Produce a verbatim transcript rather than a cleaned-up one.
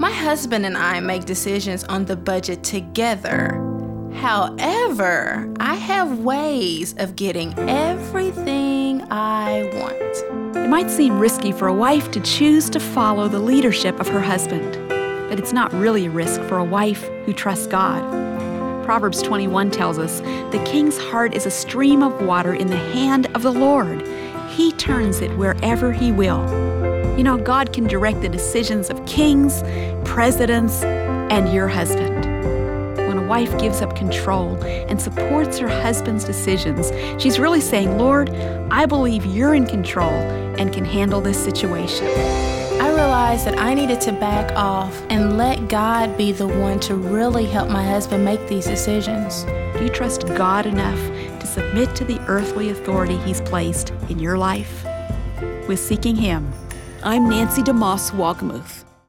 My husband and I make decisions on the budget together. However, I have ways of getting everything I want. It might seem risky for a wife to choose to follow the leadership of her husband, but it's not really a risk for a wife who trusts God. Proverbs twenty-one tells us, "The king's heart is a stream of water in the hand of the Lord. He turns it wherever he will." You know, God can direct the decisions of kings, presidents, and your husband. When a wife gives up control and supports her husband's decisions, she's really saying, "Lord, I believe you're in control and can handle this situation." I realized that I needed to back off and let God be the one to really help my husband make these decisions. Do you trust God enough to submit to the earthly authority He's placed in your life? With Seeking Him, I'm Nancy DeMoss Wogmuth.